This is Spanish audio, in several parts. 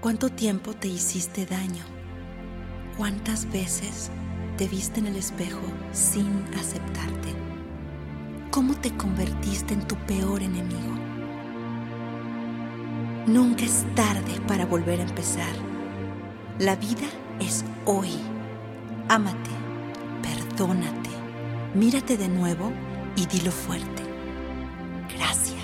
¿Cuánto tiempo te hiciste daño? ¿Cuántas veces te viste en el espejo sin aceptarte? ¿Cómo te convertiste en tu peor enemigo? Nunca es tarde para volver a empezar. La vida es hoy. Ámate, perdónate, mírate de nuevo y dilo fuerte. Gracias.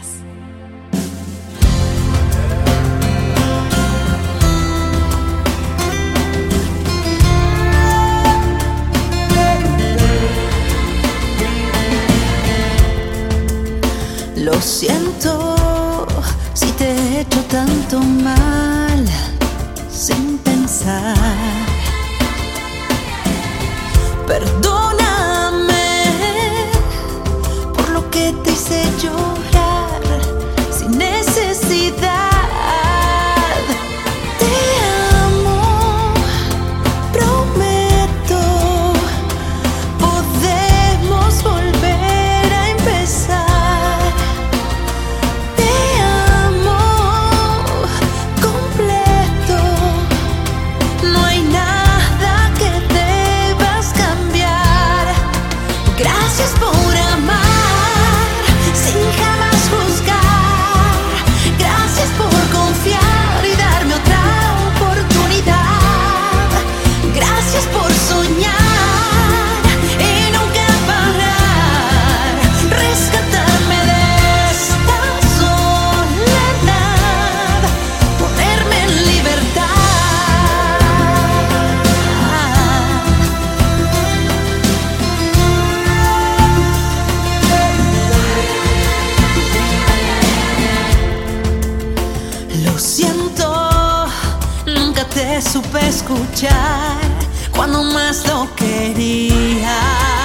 Lo siento si te he hecho tanto mal sin pensar. Perdóname por lo que te hice llorar sin necesidad. Te amo, prometo, podemos volver a empezar. Gracias por amar sin jamás juzgar. Gracias por confiar y darme otra oportunidad. Gracias por soñar y nunca parar. Rescatarme de esta soledad, ponerme en libertad. Lo siento, nunca te supe escuchar cuando más lo quería.